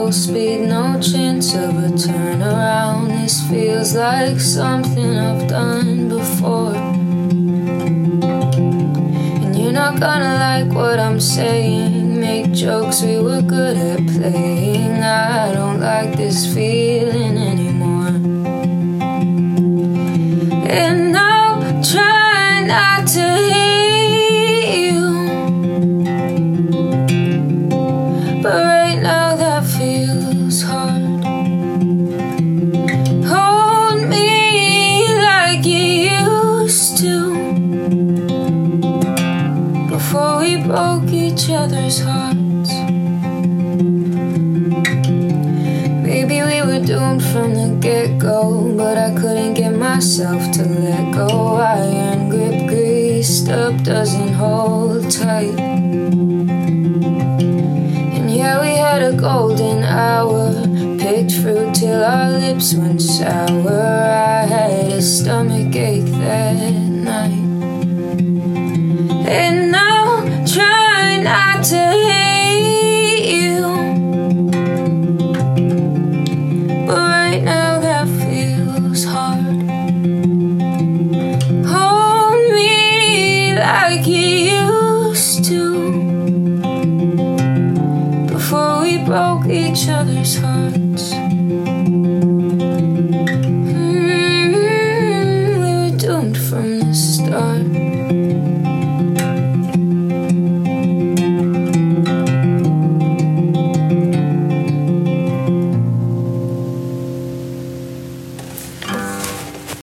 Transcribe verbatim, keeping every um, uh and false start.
full speed, no chance of a turnaround. This feels like something I've done before. And you're not gonna like what I'm saying. Make jokes we were good at playing. I don't like this feeling anymore. And I'll try not to hate you, but right now that feels hard. Hold me like you used to, before we broke each other's hearts. Maybe we were doomed from the get-go, but I couldn't get myself to let go. Iron grip greased up doesn't hold tight. And yeah, we had a golden hour, picked fruit till our lips went sour. I had a stomach ache that night. And I'll try not to hate you, but right now that feels hard. Hold me like you used to, before we broke each other's hearts.